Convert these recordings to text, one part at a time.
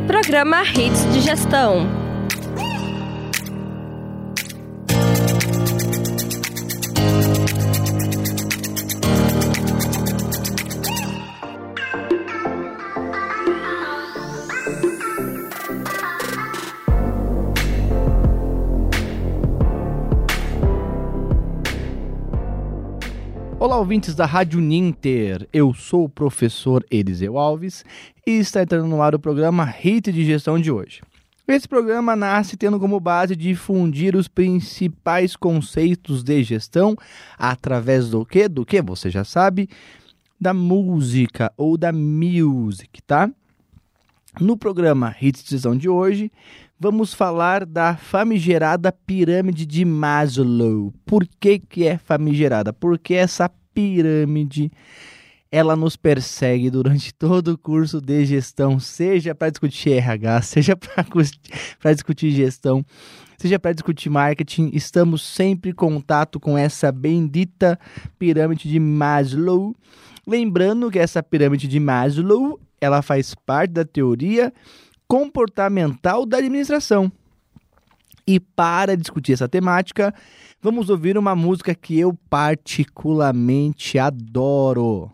Programa Hits de Gestão. Olá, ouvintes da Rádio Ninter, eu sou o professor Eliseu Alves e está entrando no ar o programa Hits de Gestão de hoje. Esse programa nasce tendo como base difundir os principais conceitos de gestão através do quê? Do que você já sabe, da música ou da music, tá? No programa Hits de Gestão de hoje, vamos falar da famigerada pirâmide de Maslow. Por que é famigerada? Porque essa pirâmide, ela nos persegue durante todo o curso de gestão, seja para discutir RH, seja para discutir gestão, seja para discutir marketing. Estamos sempre em contato com essa bendita pirâmide de Maslow. Lembrando que essa pirâmide de Maslow, ela faz parte da teoria comportamental da administração. E para discutir essa temática, vamos ouvir uma música que eu particularmente adoro.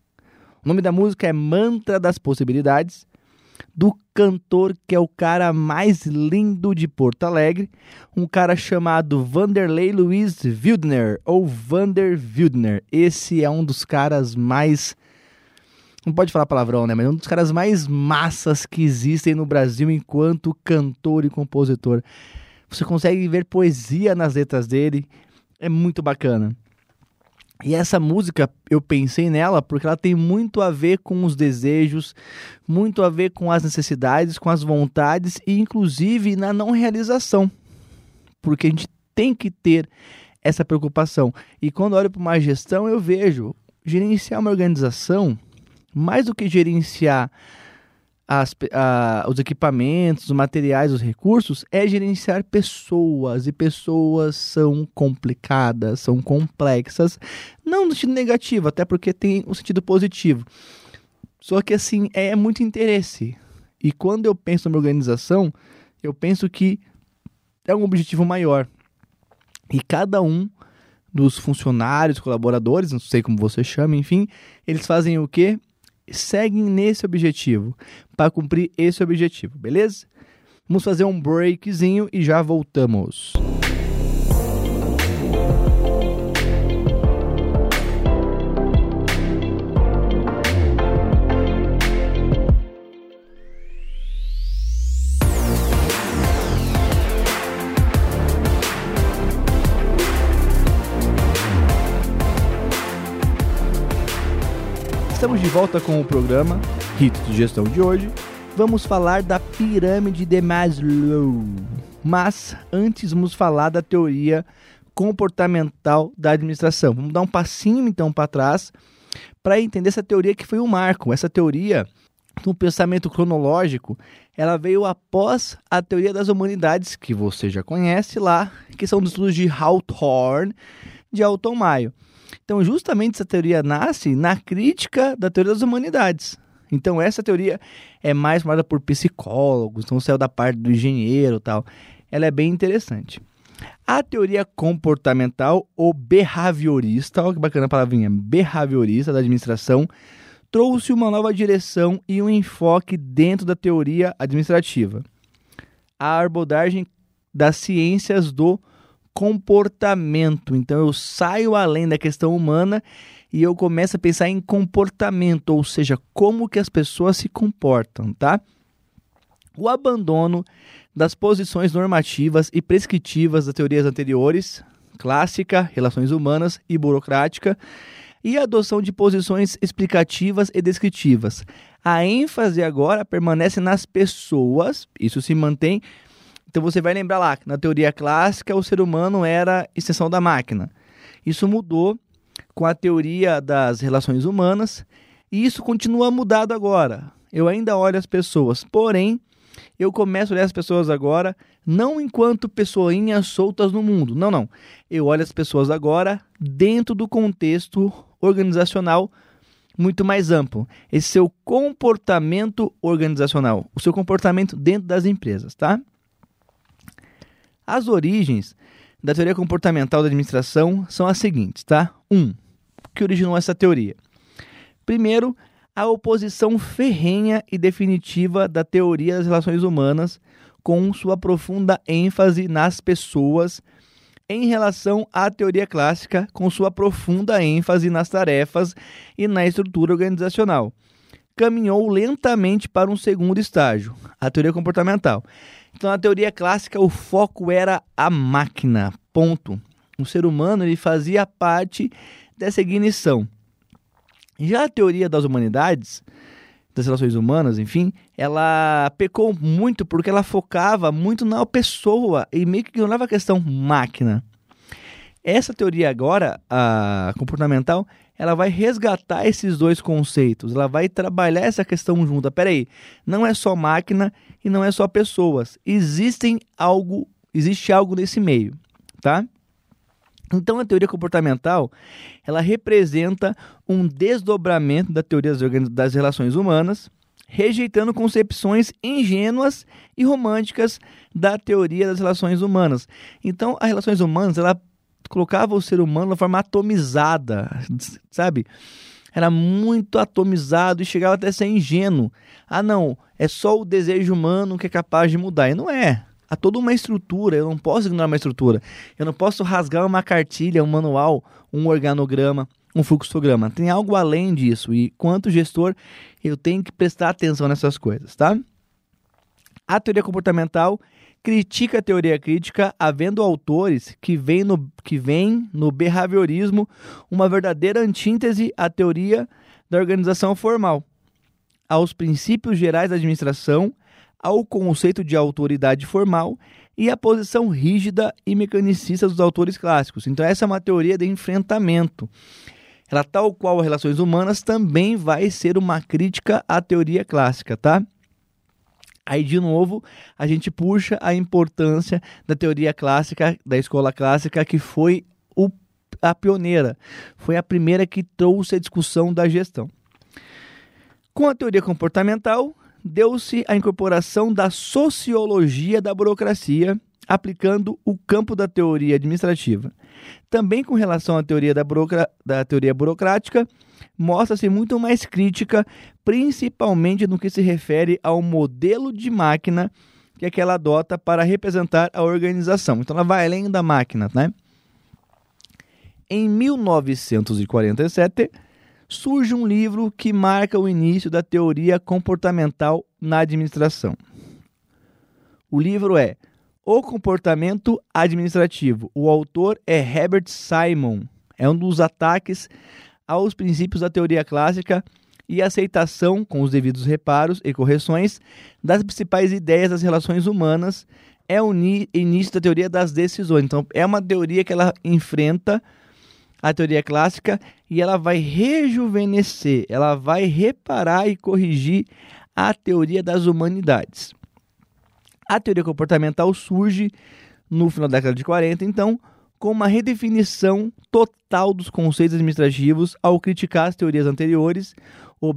O nome da música é Mantra das Possibilidades, do cantor que é o cara mais lindo de Porto Alegre, um cara chamado Vanderlei Luiz Wildner, ou Vander Wildner. Esse é um dos caras mais... não pode falar palavrão, né? Mas é um dos caras mais massas que existem no Brasil enquanto cantor e compositor. Você consegue ver poesia nas letras dele, é muito bacana. E essa música, eu pensei nela porque ela tem muito a ver com os desejos, muito a ver com as necessidades, com as vontades e inclusive na não realização. Porque a gente tem que ter essa preocupação. E quando eu olho para uma gestão, eu vejo gerenciar uma organização, mais do que gerenciar os equipamentos, os materiais, os recursos, é gerenciar pessoas. E pessoas são complicadas, são complexas. Não no sentido negativo, até porque tem um sentido positivo. Só que assim, é muito interesse. E quando eu penso numa organização, eu penso que é um objetivo maior. E cada um dos funcionários, colaboradores, não sei como você chama, enfim, eles fazem o quê? Seguem nesse objetivo, para cumprir esse objetivo, beleza? Vamos fazer um breakzinho e já voltamos. Estamos de volta com o programa Hits de Gestão de hoje. Vamos falar da pirâmide de Maslow. Mas antes vamos falar da teoria comportamental da administração. Vamos dar um passinho então para trás para entender essa teoria que foi um marco. Essa teoria, no pensamento cronológico, ela veio após a teoria das humanidades, que você já conhece lá, que são dos estudos de Hawthorne, de Alton Mayo. Então, justamente essa teoria nasce na crítica da teoria das humanidades. Então, essa teoria é mais formada por psicólogos, então saiu da parte do engenheiro e tal. Ela é bem interessante. A teoria comportamental ou behaviorista, olha que bacana a palavrinha, behaviorista da administração, trouxe uma nova direção e um enfoque dentro da teoria administrativa. A abordagem das ciências do comportamento. Então eu saio além da questão humana e eu começo a pensar em comportamento, ou seja, como que as pessoas se comportam, tá? O abandono das posições normativas e prescritivas das teorias anteriores, clássica, relações humanas e burocrática, e a adoção de posições explicativas e descritivas. A ênfase agora permanece nas pessoas, isso se mantém. Então você vai lembrar lá que na teoria clássica o ser humano era extensão da máquina. Isso mudou com a teoria das relações humanas e isso continua mudado agora. Eu ainda olho as pessoas, porém eu começo a olhar as pessoas agora não enquanto pessoinhas soltas no mundo. Não. Eu olho as pessoas agora dentro do contexto organizacional muito mais amplo. Esse seu comportamento organizacional, o seu comportamento dentro das empresas, tá? As origens da teoria comportamental da administração são as seguintes, tá? O que originou essa teoria? Primeiro, a oposição ferrenha e definitiva da teoria das relações humanas com sua profunda ênfase nas pessoas em relação à teoria clássica com sua profunda ênfase nas tarefas e na estrutura organizacional. Caminhou lentamente para um segundo estágio, a teoria comportamental. Então, na teoria clássica, o foco era a máquina, ponto. O ser humano ele fazia parte dessa ignição. Já a teoria das humanidades, das relações humanas, enfim, ela pecou muito porque ela focava muito na pessoa e meio que ignorava a questão máquina. Essa teoria agora, a comportamental, ela vai resgatar esses dois conceitos, ela vai trabalhar essa questão junta. Peraí, não é só máquina e não é só pessoas, existe algo nesse meio, tá? Então, a teoria comportamental, ela representa um desdobramento da teoria das relações humanas, rejeitando concepções ingênuas e românticas da teoria das relações humanas. Então, as relações humanas, ela colocava o ser humano de forma atomizada, sabe? Era muito atomizado e chegava até a ser ingênuo. Ah, não, é só o desejo humano que é capaz de mudar. E não é. Há toda uma estrutura, eu não posso ignorar uma estrutura. Eu não posso rasgar uma cartilha, um manual, um organograma, um fluxograma. Tem algo além disso e, quanto gestor, eu tenho que prestar atenção nessas coisas, tá? A teoria comportamental critica a teoria crítica, havendo autores que veem no behaviorismo uma verdadeira antítese à teoria da organização formal, aos princípios gerais da administração, ao conceito de autoridade formal e à posição rígida e mecanicista dos autores clássicos. Então essa é uma teoria de enfrentamento. Ela, tal qual as relações humanas, também vai ser uma crítica à teoria clássica, tá? Aí, de novo, a gente puxa a importância da teoria clássica, da escola clássica, que foi a pioneira, foi a primeira que trouxe a discussão da gestão. Com a teoria comportamental, deu-se a incorporação da sociologia da burocracia, aplicando o campo da teoria administrativa. Também com relação à teoria da teoria burocrática, mostra-se muito mais crítica, principalmente no que se refere ao modelo de máquina que ela adota para representar a organização. Então ela vai além da máquina, né? Em 1947, surge um livro que marca o início da teoria comportamental na administração. O livro é O Comportamento Administrativo. O autor é Herbert Simon. É um dos ataques aos princípios da teoria clássica e aceitação, com os devidos reparos e correções, das principais ideias das relações humanas. É o início da teoria das decisões. Então, é uma teoria que ela enfrenta a teoria clássica e ela vai rejuvenescer, ela vai reparar e corrigir a teoria das humanidades. A teoria comportamental surge no final da década de 40, então, com uma redefinição total dos conceitos administrativos ao criticar as teorias anteriores. O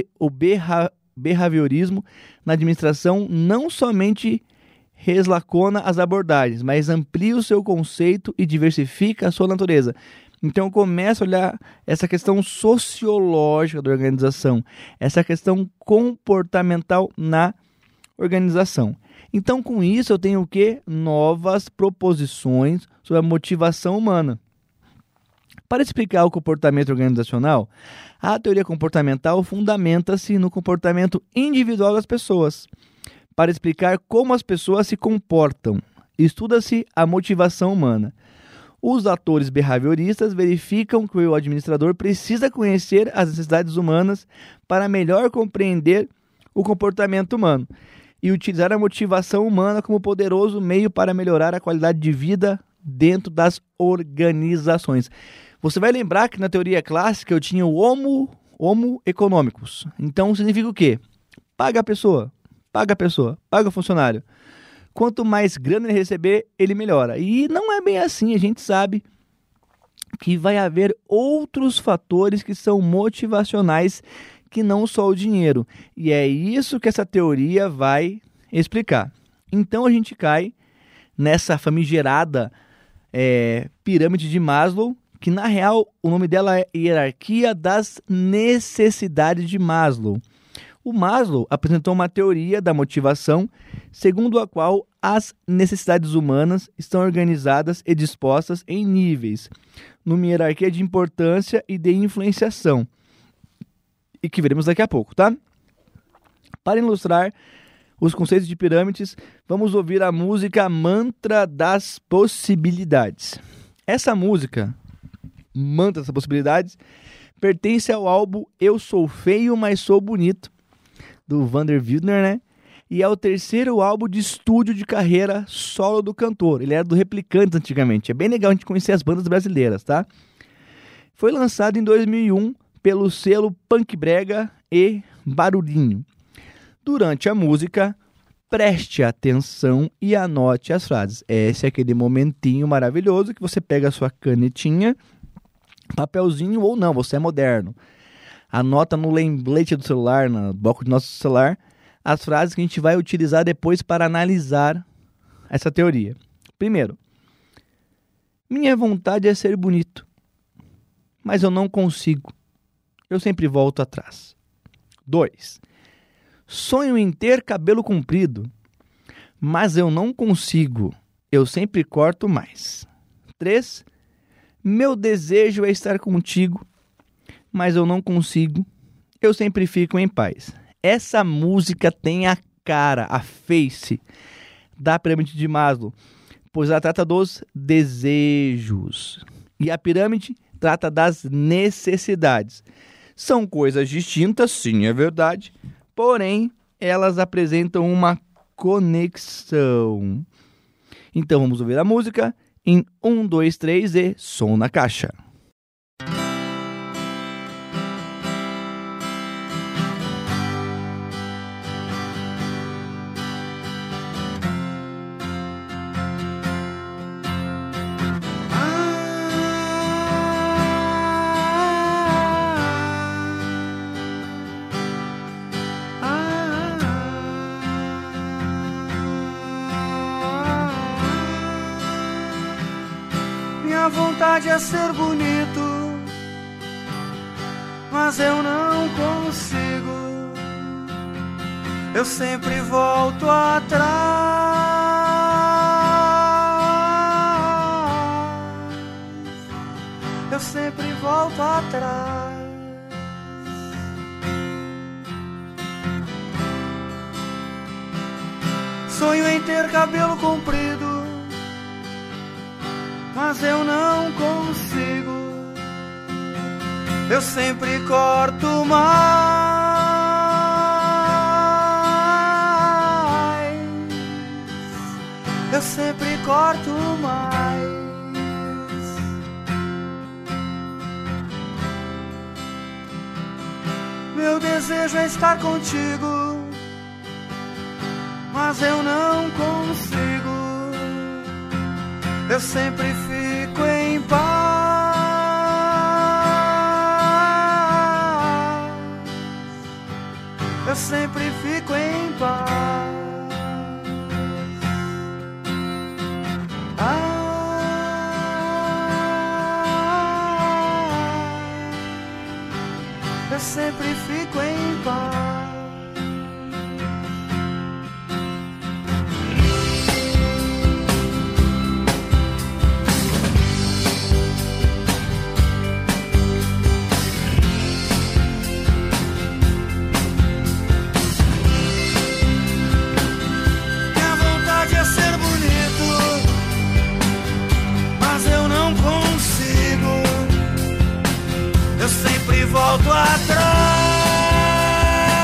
behaviorismo na administração não somente reslacona as abordagens, mas amplia o seu conceito e diversifica a sua natureza. Então eu começo a olhar essa questão sociológica da organização, essa questão comportamental na organização. Então, com isso, eu tenho o quê? Novas proposições sobre a motivação humana. Para explicar o comportamento organizacional, a teoria comportamental fundamenta-se no comportamento individual das pessoas. Para explicar como as pessoas se comportam, estuda-se a motivação humana. Os atores behavioristas verificam que o administrador precisa conhecer as necessidades humanas para melhor compreender o comportamento humano e utilizar a motivação humana como poderoso meio para melhorar a qualidade de vida dentro das organizações. Você vai lembrar que na teoria clássica eu tinha o homo economicus. Então significa o quê? Paga a pessoa, paga o funcionário. Quanto mais grana ele receber, ele melhora. E não é bem assim, a gente sabe que vai haver outros fatores que são motivacionais que não só o dinheiro. E é isso que essa teoria vai explicar. Então a gente cai nessa famigerada pirâmide de Maslow, que na real o nome dela é Hierarquia das Necessidades de Maslow. O Maslow apresentou uma teoria da motivação, segundo a qual as necessidades humanas estão organizadas e dispostas em níveis, numa hierarquia de importância e de influenciação, e que veremos daqui a pouco, tá? Para ilustrar os conceitos de pirâmides, vamos ouvir a música Mantra das Possibilidades. Essa música, Mantra das Possibilidades, pertence ao álbum Eu Sou Feio, Mas Sou Bonito, do Vander Wildner, né? E é o terceiro álbum de estúdio de carreira solo do cantor. Ele era do Replicantes antigamente. É bem legal a gente conhecer as bandas brasileiras, tá? Foi lançado em 2001 pelo selo Punk Brega e Barulhinho. Durante a música, preste atenção e anote as frases. Esse é aquele momentinho maravilhoso que você pega a sua canetinha, papelzinho ou não, você é moderno. Anota no lembrete do celular, no bloco do nosso celular, as frases que a gente vai utilizar depois para analisar essa teoria. Primeiro, minha vontade é ser bonito, mas eu não consigo. Eu sempre volto atrás. 2. Sonho em ter cabelo comprido, mas eu não consigo. Eu sempre corto mais. 3. Meu desejo é estar contigo, mas eu não consigo. Eu sempre fico em paz. Essa música tem a cara, a face da pirâmide de Maslow, pois ela trata dos desejos. E a pirâmide trata das necessidades. São coisas distintas, sim, é verdade. Porém, elas apresentam uma conexão. Então vamos ouvir a música em 1, 2, 3 e som na caixa. Minha vontade é ser bonito, mas eu não consigo. Eu sempre volto atrás. Eu sempre volto atrás. Sonho em ter cabelo comprido, mas eu não consigo. Eu sempre corto mais. Eu sempre corto mais. Meu desejo é estar contigo, mas eu não consigo. Eu sempre fico em paz. Eu sempre fico em paz. Eu sempre fico em paz. Volto atrás.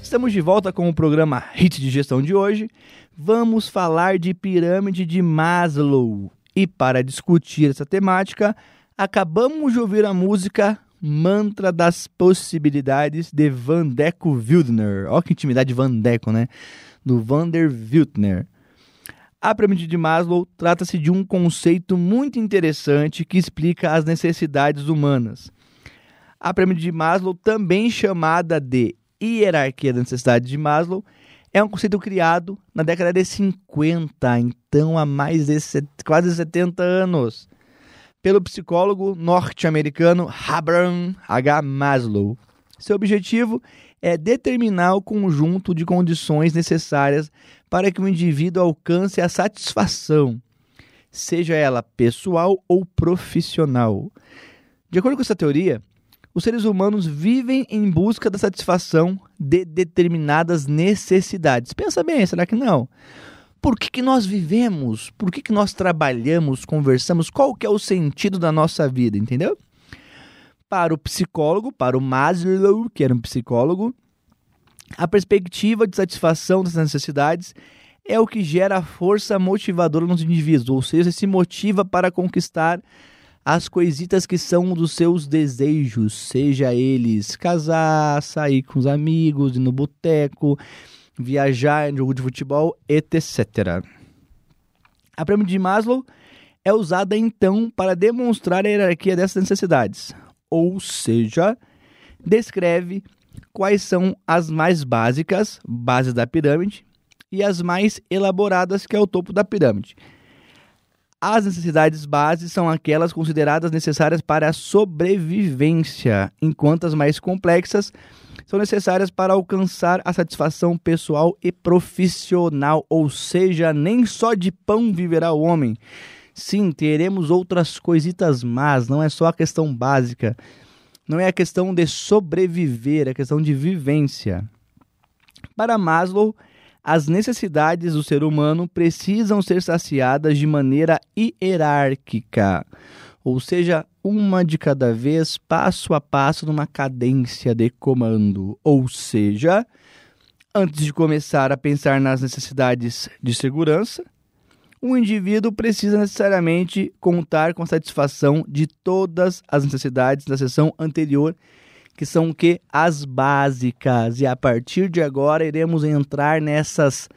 Estamos de volta com o programa Hit de Gestão de hoje. Vamos falar de pirâmide de Maslow. E para discutir essa temática, acabamos de ouvir a música Mantra das Possibilidades de Vandeco Wildner. Olha que intimidade de Vandeco, né? Do Vander Wildner. A pirâmide de Maslow trata-se de um conceito muito interessante que explica as necessidades humanas. A pirâmide de Maslow, também chamada de hierarquia da necessidade de Maslow, é um conceito criado na década de 50, então há mais de quase 70 anos, pelo psicólogo norte-americano Abraham H. Maslow. Seu objetivo é determinar o conjunto de condições necessárias para que o indivíduo alcance a satisfação, seja ela pessoal ou profissional. De acordo com essa teoria, os seres humanos vivem em busca da satisfação de determinadas necessidades. Pensa bem, será que não? Por que nós vivemos? Por que nós trabalhamos, conversamos? Qual que é o sentido da nossa vida, entendeu? Para o psicólogo, para o Maslow, que era um psicólogo, a perspectiva de satisfação dessas necessidades é o que gera a força motivadora nos indivíduos, ou seja, se motiva para conquistar as coisitas que são dos seus desejos, seja eles casar, sair com os amigos, ir no boteco, viajar em jogo de futebol, etc. A pirâmide de Maslow é usada então para demonstrar a hierarquia dessas necessidades, ou seja, descreve quais são as mais básicas, bases da pirâmide, e as mais elaboradas, que é o topo da pirâmide. As necessidades bases são aquelas consideradas necessárias para a sobrevivência, enquanto as mais complexas são necessárias para alcançar a satisfação pessoal e profissional, ou seja, nem só de pão viverá o homem. Sim, teremos outras coisitas más, não é só a questão básica, não é a questão de sobreviver, é a questão de vivência. Para Maslow, as necessidades do ser humano precisam ser saciadas de maneira hierárquica, ou seja, uma de cada vez, passo a passo, numa cadência de comando. Ou seja, antes de começar a pensar nas necessidades de segurança, o indivíduo precisa necessariamente contar com a satisfação de todas as necessidades da seção anterior, que são o quê? As básicas. E a partir de agora iremos entrar nesses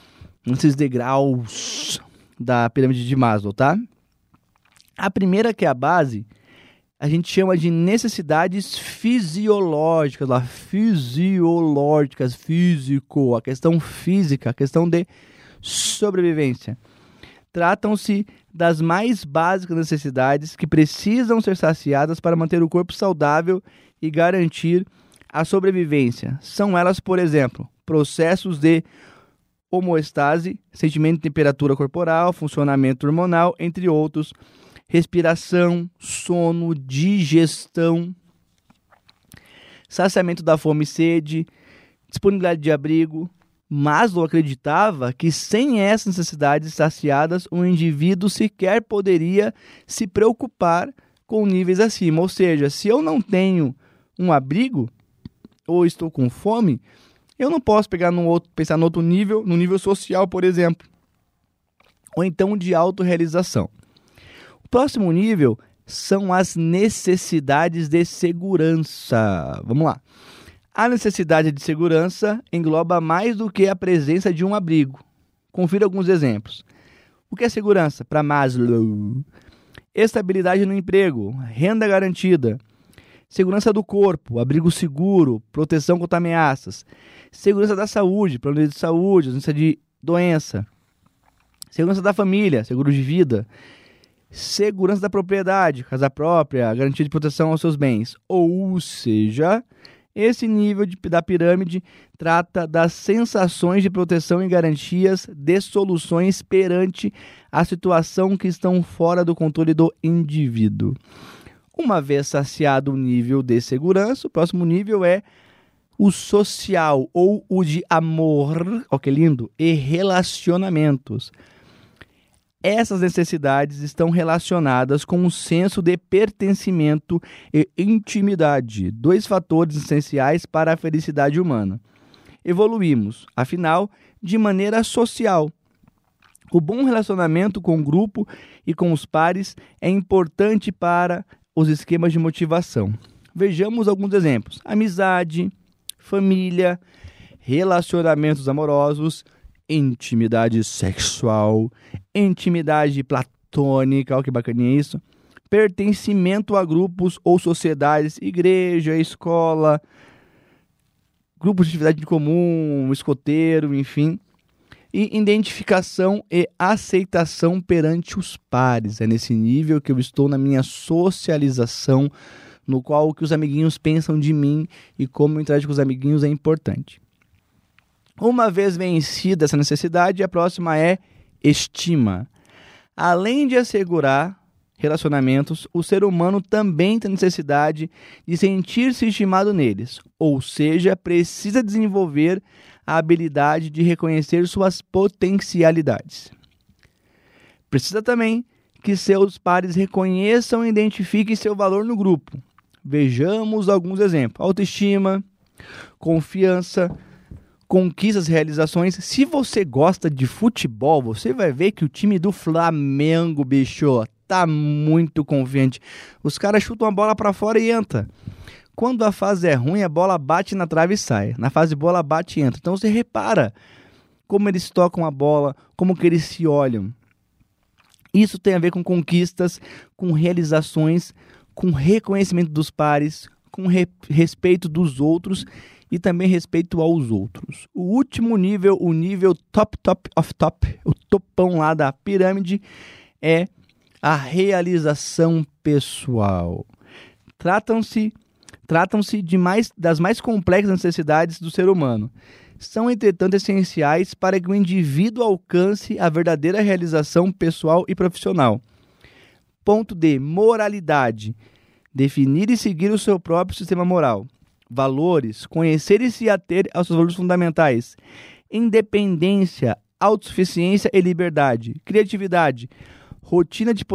degraus da pirâmide de Maslow, tá? A primeira, que é a base, a gente chama de necessidades fisiológicas, físico, a questão física, a questão de sobrevivência. Tratam-se das mais básicas necessidades que precisam ser saciadas para manter o corpo saudável e garantir a sobrevivência. São elas, por exemplo, processos de homeostase, sentimento de temperatura corporal, funcionamento hormonal, entre outros, respiração, sono, digestão, saciamento da fome e sede, disponibilidade de abrigo. Maslow acreditava que sem essas necessidades saciadas, o indivíduo sequer poderia se preocupar com níveis acima. Ou seja, se eu não tenho um abrigo ou estou com fome, eu não posso pensar no outro nível, no nível social, por exemplo, ou então de autorrealização. O próximo nível são as necessidades de segurança. Vamos lá. A necessidade de segurança engloba mais do que a presença de um abrigo. Confira alguns exemplos. O que é segurança? Para Maslow: estabilidade no emprego, renda garantida, segurança do corpo, abrigo seguro, proteção contra ameaças, segurança da saúde, plano de saúde, ausência de doença, segurança da família, seguro de vida, segurança da propriedade, casa própria, garantia de proteção aos seus bens. Ou seja, esse nível da pirâmide trata das sensações de proteção e garantias de soluções perante a situação que estão fora do controle do indivíduo. Uma vez saciado o nível de segurança, o próximo nível é o social, ou o de amor, ó que lindo, e relacionamentos. Essas necessidades estão relacionadas com um senso de pertencimento e intimidade, dois fatores essenciais para a felicidade humana. evoluímos, afinal, de maneira social. O bom relacionamento com o grupo e com os pares é importante para os esquemas de motivação. Vejamos alguns exemplos: amizade, família, relacionamentos amorosos, intimidade sexual, intimidade platônica, olha que bacaninha isso, pertencimento a grupos ou sociedades, igreja, escola, grupos de atividade comum, escoteiro, enfim, e identificação e aceitação perante os pares. É nesse nível que eu estou na minha socialização, no qual o que os amiguinhos pensam de mim e como eu interajo com os amiguinhos é importante. Uma vez vencida essa necessidade, a próxima é estima. Além de assegurar relacionamentos, o ser humano também tem necessidade de sentir-se estimado neles, ou seja, precisa desenvolver a habilidade de reconhecer suas potencialidades. Precisa também que seus pares reconheçam e identifiquem seu valor no grupo. Vejamos alguns exemplos: autoestima, confiança, conquistas, realizações. Se você gosta de futebol, você vai ver que o time do Flamengo, bicho, tá muito confiante. Os caras chutam a bola para fora e entra. Quando a fase é ruim, a bola bate na trave e sai. Na fase boa, ela bate e entra. Então você repara como eles tocam a bola, como que eles se olham. Isso tem a ver com conquistas, com realizações, com reconhecimento dos pares, com respeito dos outros e também respeito aos outros. O último nível, o nível top of top, o topão lá da pirâmide, é a realização pessoal. Tratam-se das mais complexas necessidades do ser humano. São, entretanto, essenciais para que o indivíduo alcance a verdadeira realização pessoal e profissional. Ponto D. Moralidade. Definir e seguir o seu próprio sistema moral. Valores. Conhecer e se ater aos seus valores fundamentais. Independência, autossuficiência e liberdade. Criatividade. Rotina que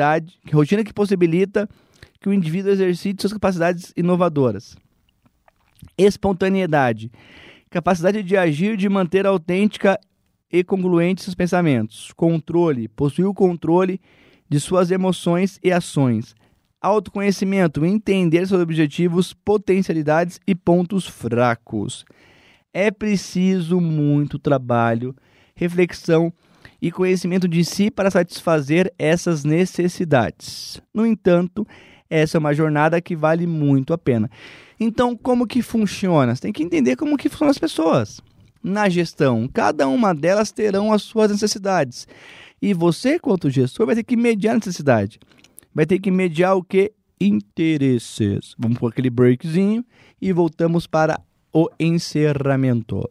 possibilita que o indivíduo exercite suas capacidades inovadoras. Espontaneidade. Capacidade de agir, de manter autêntica e congruente seus pensamentos. Controle. Possuir o controle de suas emoções e ações. Autoconhecimento. Entender seus objetivos, potencialidades e pontos fracos. É preciso muito trabalho, reflexão e conhecimento de si para satisfazer essas necessidades. No entanto, essa é uma jornada que vale muito a pena. Então, como que funciona? Você tem que entender como que funcionam as pessoas. Na gestão, cada uma delas terão as suas necessidades. E você, quanto gestor, vai ter que mediar a necessidade. Vai ter que mediar o que? Interesses. Vamos por aquele breakzinho e voltamos para o encerramento.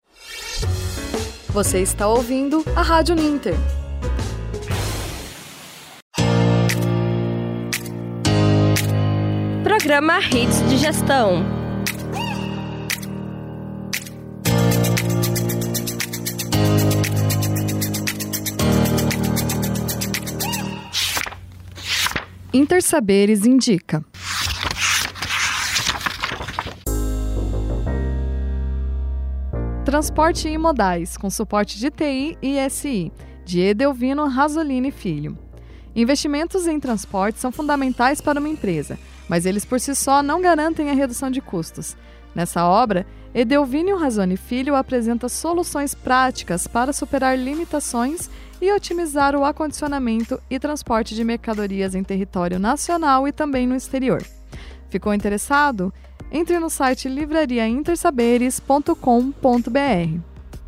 Você está ouvindo a Rádio Ninter. Programa Hits de Gestão. Intersaberes indica. Transporte e Modais, com suporte de TI e SI, de Edelvino Rasolini Filho. Investimentos em transporte são fundamentais para uma empresa, mas eles por si só não garantem a redução de custos. Nessa obra, Edelvino Rasolini Filho apresenta soluções práticas para superar limitações e otimizar o acondicionamento e transporte de mercadorias em território nacional e também no exterior. Ficou interessado? Entre no site livrariaintersaberes.com.br.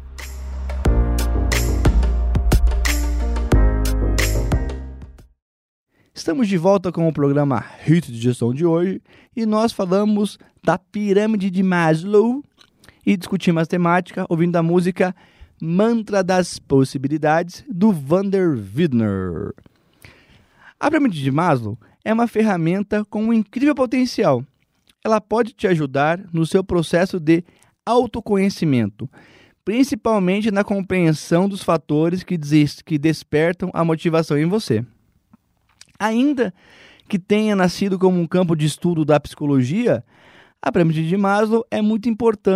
Estamos de volta com o programa Hits de Gestão de hoje e nós falamos da pirâmide de Maslow e discutimos a temática ouvindo a música Mantra das Possibilidades, do Vander Widner. A pirâmide de Maslow é uma ferramenta com um incrível potencial. Ela pode te ajudar no seu processo de autoconhecimento, principalmente na compreensão dos fatores que despertam a motivação em você. Ainda que tenha nascido como um campo de estudo da psicologia, a pirâmide de Maslow é muito importante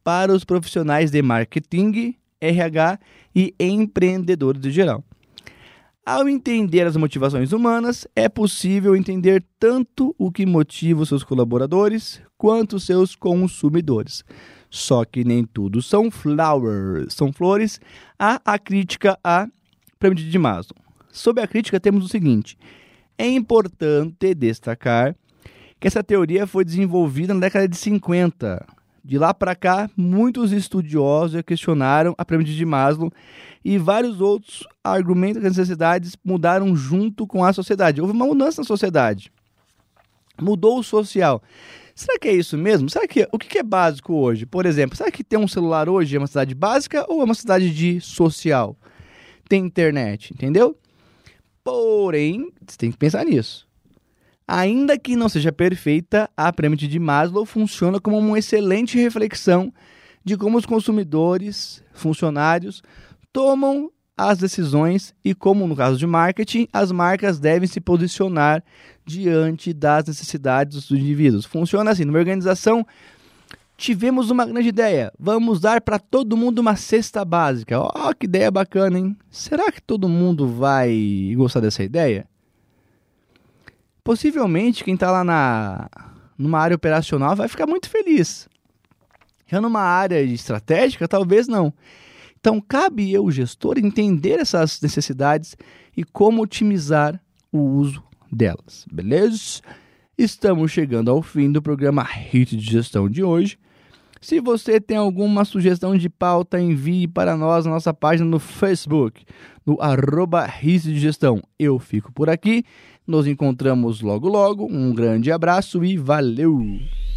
para os profissionais de marketing, RH e empreendedores em geral. Ao entender as motivações humanas, é possível entender tanto o que motiva os seus colaboradores quanto os seus consumidores. Só que nem tudo são flores. Há a crítica à pirâmide de Maslow. Sob a crítica temos o seguinte: é importante destacar que essa teoria foi desenvolvida na década de 50. De lá para cá, muitos estudiosos já questionaram a pirâmide de Maslow e vários outros argumentam que as necessidades mudaram junto com a sociedade. Houve uma mudança na sociedade. Mudou o social. Será que é isso mesmo? O que é básico hoje? Por exemplo, será que ter um celular hoje é uma cidade básica ou é uma cidade de social? Tem internet, entendeu? Porém, você tem que pensar nisso. Ainda que não seja perfeita, a pirâmide de Maslow funciona como uma excelente reflexão de como os consumidores, funcionários, tomam as decisões e como, no caso de marketing, as marcas devem se posicionar diante das necessidades dos indivíduos. Funciona assim: numa organização, tivemos uma grande ideia, vamos dar para todo mundo uma cesta básica. Ó, que ideia bacana, hein? Será que todo mundo vai gostar dessa ideia? Possivelmente, quem está lá numa área operacional vai ficar muito feliz. Já numa área estratégica, talvez não. Então, cabe eu, gestor, entender essas necessidades e como otimizar o uso delas, beleza? Estamos chegando ao fim do programa Hit de Gestão de hoje. Se você tem alguma sugestão de pauta, envie para nós na nossa página no Facebook, no @Hit de Gestão. Eu fico por aqui. Nos encontramos logo logo. Um grande abraço e valeu!